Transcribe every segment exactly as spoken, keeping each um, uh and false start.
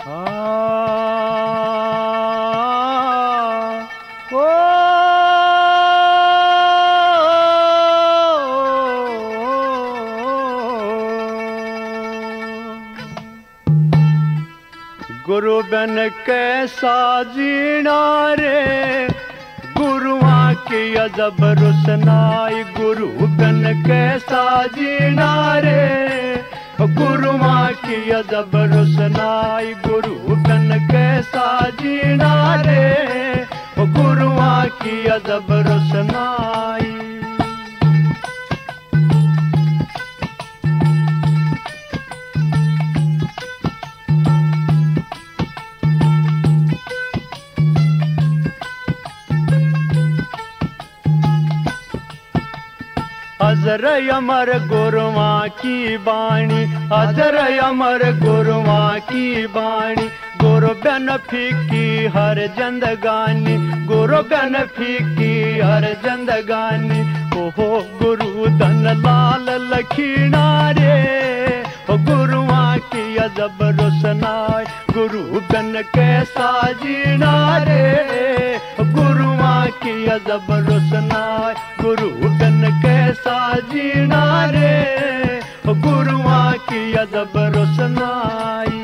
आ, ओ, गुरु बन कैसा जीना रे, गुरुआ की अजब रुसनाई। गुरु बन कैसा जीना रे, गुरुआ की अजब रुसनाई। गुरु बन कैसा जीना रे, गुरुआ की अजब रुसनाई। अजर अमर गुरुआ की बाणी, अजर अमर गुरुआ की बाणी। गुरु बन फीकी हर जिंदगानी, गुरु बन फीकी हर जिंदगानी। ओहो गुरु धन लाल लखीना रे, ओ गुरुआ की अजब रुसनाई। गुरु बन कैसा जीना रे, गुरुआ की अजब रुसनाई। गुरु बन कैसा जीना रे, गुरुआ की अजब रुसनाई।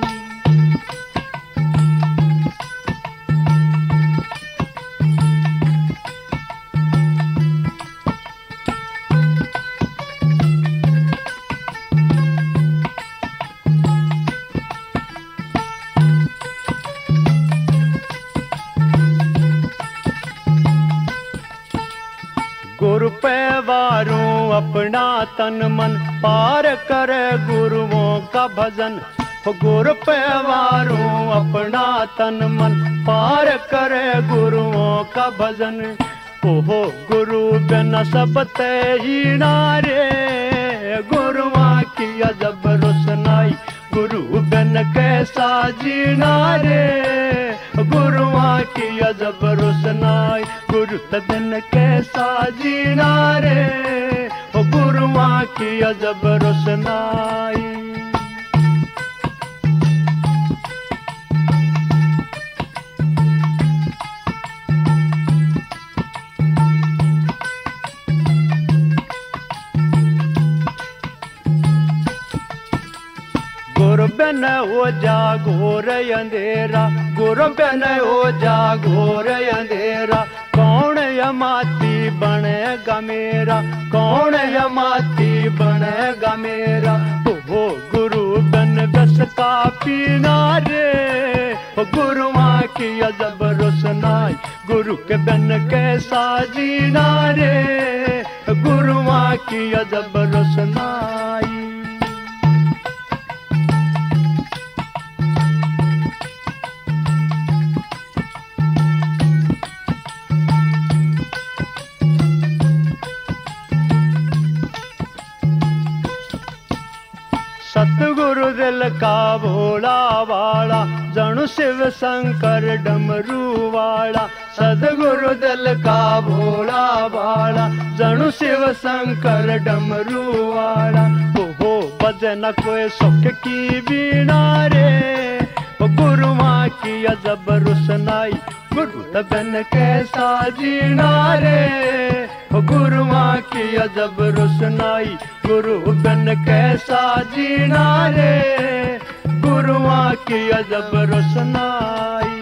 गुरु पे वारूं अपना तन मन, पार करे गुरुओं का भजन। गुरु पे वारूं अपना तन मन, पार करे गुरुओं का भजन। ओहो गुरु बिन सब तेहीना रे, गुरुआ की अजब रुसनाई। गुरु बिन कैसा जीना रे, गुरुआ की अजब रुसनाई। गुरु बिन कैसा जीना रे, गुरुआ की अजब रुसनाई। गुरु बिन हो जागोर अंधेरा, गुरु बिन हो जागोर अंधेरा। कौन यमाती बनेगा मेरा, कौन यमाती बनेगा मेरा। ओ गुरु बिन बस का पीना रे, गुरुआ की अजब रुसनाई। गुरु के बिन कैसा जीना रे, गुरुआ की अजब रुसनाई। सतगुरु दिल का भोला वाला, जणु शिव शंकर डमरू वाला। सतगुरु दिल का भोला वाला, जणु शिव शंकर डमरू वाला। ओहो बजे न कोई सुख की बीना रे, गुरुआ की अजब रुसनाई। गुरु बिन कैसा जीना रे, गुरुआ की अजब रुसनाई। गुरु बिन कैसा जीना रे, गुरुआ की अजब रुसनाई।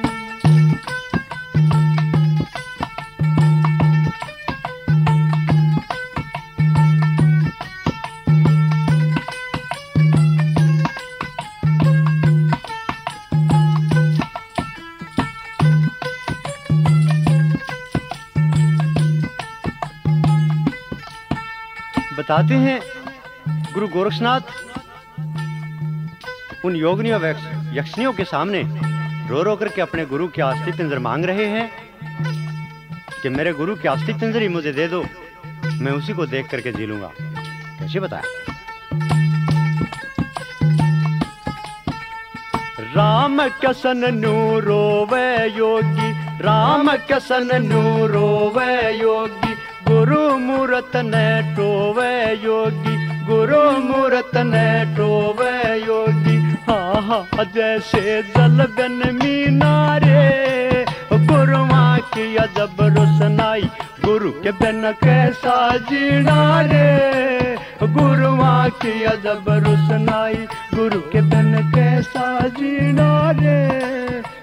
बताते हैं गुरु गोरक्षनाथ उन योगिनियों व यक्षिनियों के सामने रो रो करके अपने गुरु की अस्थि पिंजर मांग रहे हैं कि मेरे गुरु की अस्थि पिंजर ही मुझे दे दो, मैं उसी को देख करके जी लूंगा। कैसे बताया? राम कसन नू रोवे योगी, राम कसन नू रोवे योगी। गुरु मूरत ने टोवे योगी, गुरु मूरत ने टोवे योगी। हाँ हाँ जैसे जल बिन मीनारे, गुरुआ की अजब रोशनाई, गुरु के बिन कैसा जीना रे। गुरुआ की अजब रोशनाई, गुरु के बिन कैसा जीना रे।